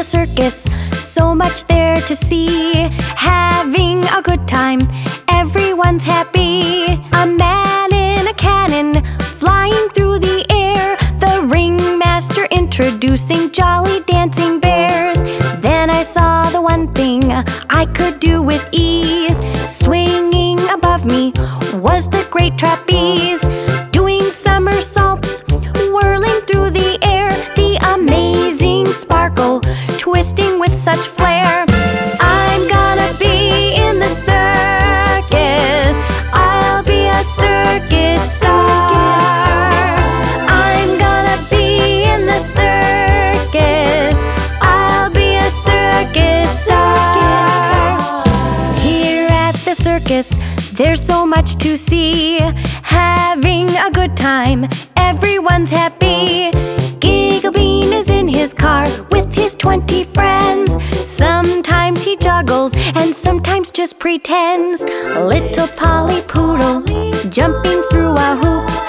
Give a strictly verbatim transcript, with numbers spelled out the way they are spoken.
circus, so much there to see. Having a good time, everyone's happy. A man in a cannon, flying through the air. The ringmaster introducing jolly dancing bears. Then I saw the one thing I could do with ease. Swinging above me was the great trapeze. Doing somersaults, whirling through the air. The amazing sparkle, twisting with such flair. I'm gonna be in the circus. I'll be a circus star. I'm gonna be in the circus. I'll be a circus star. Here at the circus, there's so much to see. Having a good time, everyone's happy. Gigglebean is in his car with his twenty friends. Sometimes he juggles and sometimes just pretends. Little Polly Poodle jumping through a hoop.